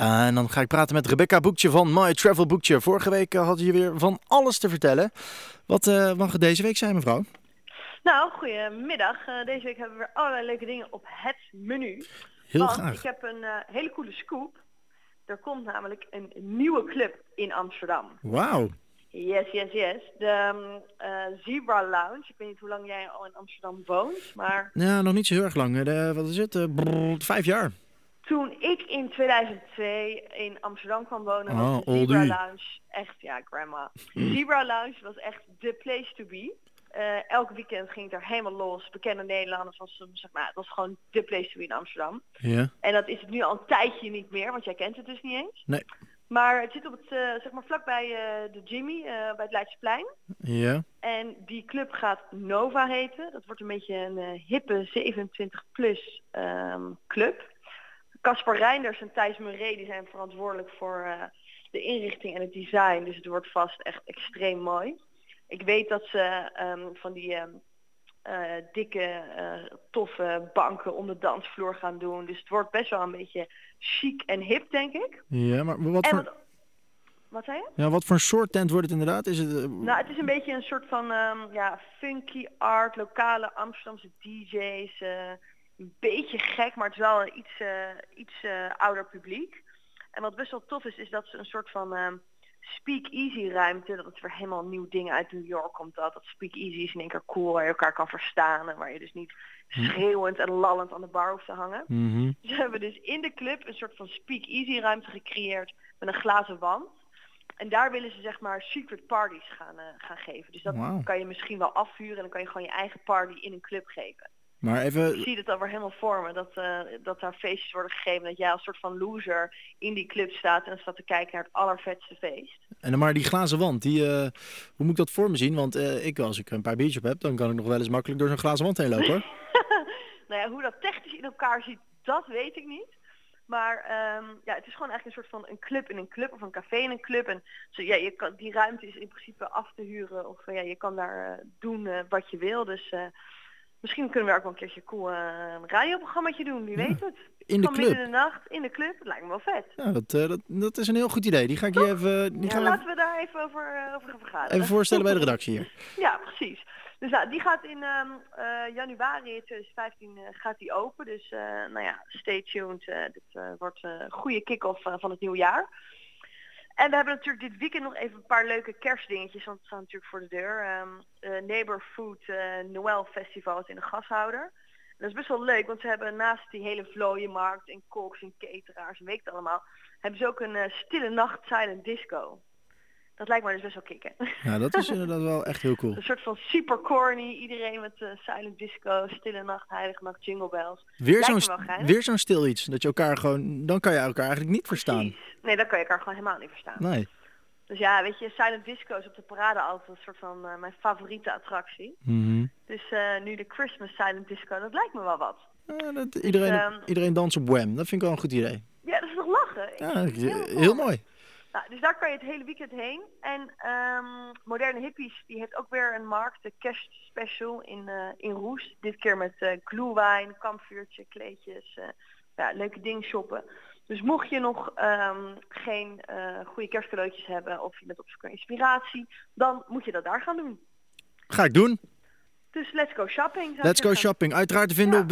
Ja, en dan ga ik praten met Rebecca Boekje van My Travel Boekje. Vorige week had je weer van alles te vertellen. Wat mag het deze week zijn, mevrouw? Nou, goedemiddag. Deze week hebben we weer allerlei leuke dingen op het menu. Heel Want graag. ik heb een hele coole scoop. Er komt namelijk een nieuwe club in Amsterdam. Wauw. Yes. De Zebra Lounge. Ik weet niet hoe lang jij al in Amsterdam woont, maar Ja, nog niet zo heel erg lang. Wat is het? 5 jaar. toen ik in 2002 in Amsterdam kwam wonen, was de oldie. Zebra Lounge echt, ja, grandma. Zebra Lounge was echt the place to be. Elk weekend ging het er helemaal los. Bekende Nederlanders het was gewoon the place to be in Amsterdam. Ja. En dat is het nu al een tijdje niet meer, want jij kent het dus niet eens. Nee. Maar het zit op het, vlakbij de Jimmy, bij het Leidseplein. Ja. En die club gaat Nova heten. Dat wordt een beetje een hippe 27-plus club. Caspar Reinders en Thijs Murray die zijn verantwoordelijk voor de inrichting en het design. Dus het wordt vast echt extreem mooi. Ik weet dat ze van die dikke, toffe banken om de dansvloer gaan doen. Dus het wordt best wel een beetje chic en hip, denk ik. Ja, maar wat voor... Wat zei je? Ja, wat voor soort tent wordt het inderdaad? Is het... Nou, het is een beetje een soort van funky art, lokale Amsterdamse DJ's. Een beetje gek, maar het is wel een iets ouder publiek. En wat best wel tof is dat ze een soort van speak-easy ruimte, dat het weer helemaal nieuw dingen uit New York komt. Dat speak-easy is in één keer cool, waar je elkaar kan verstaan en waar je dus niet schreeuwend en lallend aan de bar hoeft te hangen. Mm-hmm. Dus we hebben dus in de club een soort van speak-easy ruimte gecreëerd met een glazen wand. En daar willen ze zeg maar secret parties gaan geven. Dus dat kan je misschien wel afvuren en dan kan je gewoon je eigen party in een club geven. Maar even... Ik zie het alweer helemaal voor me, dat daar feestjes worden gegeven. Dat jij als soort van loser in die club staat en staat te kijken naar het allervetste feest. En maar die glazen wand, hoe moet ik dat voor me zien? Want als ik een paar biertjes op heb, dan kan ik nog wel eens makkelijk door zo'n glazen wand heen lopen, hoor. Nou ja, hoe dat technisch in elkaar ziet, dat weet ik niet. Maar het is gewoon eigenlijk een soort van een club in een club of een café in een club. En die ruimte is in principe af te huren of je kan daar doen wat je wil. Dus misschien kunnen we ook wel een keertje een radioprogrammaatje doen, wie weet het. In de club? Midden in de nacht, in de club, dat lijkt me wel vet. Ja, dat is een heel goed idee. Die ga ik je even... laten we daar even over gaan vergaderen. Even voorstellen bij de redactie hier. Ja, precies. Dus die gaat in januari 2015 gaat die open. Dus stay tuned. Dit wordt een goede kick-off van het nieuwe jaar. En we hebben natuurlijk dit weekend nog even een paar leuke kerstdingetjes, want het staat natuurlijk voor de deur. Neighbor Food Noël Festival is in de gashouder. En dat is best wel leuk, want ze hebben naast die hele vlooienmarkt en koks en cateraars en weet ik het allemaal, hebben ze ook een stille nacht silent disco. Dat lijkt me dus best wel kicken. Ja, dat is inderdaad wel echt heel cool. Een soort van super corny, iedereen met silent disco, stille nacht, heilige nacht, jingle bells. Weer zo'n stil iets, dat je elkaar gewoon, dan kan je elkaar eigenlijk niet verstaan. Precies. Nee, dan kan je elkaar gewoon helemaal niet verstaan. Nee. Dus ja, weet je, silent disco is op de parade altijd een soort van mijn favoriete attractie. Mm-hmm. Dus nu de Christmas silent disco, dat lijkt me wel wat. Iedereen danst op Wham, dat vind ik wel een goed idee. Ja, dat is nog lachen. Ja, heel mooi. Nou, dus daar kan je het hele weekend heen. En Moderne Hippies, die heeft ook weer een markt, de kerstspecial in Roest. Dit keer met glühwein, kampvuurtje, kleedjes, leuke dingen shoppen. Dus mocht je nog geen goede kerstcadeautjes hebben of je bent op zoek naar inspiratie, dan moet je dat daar gaan doen. Ga ik doen. Dus let's go shopping. Let's go shopping. Uiteraard te vinden op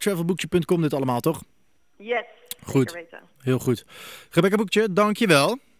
www.mytravelboekje.com dit allemaal, toch? Yes, goed. Zeker weten. Heel goed. Rebecca Boekje, dankjewel.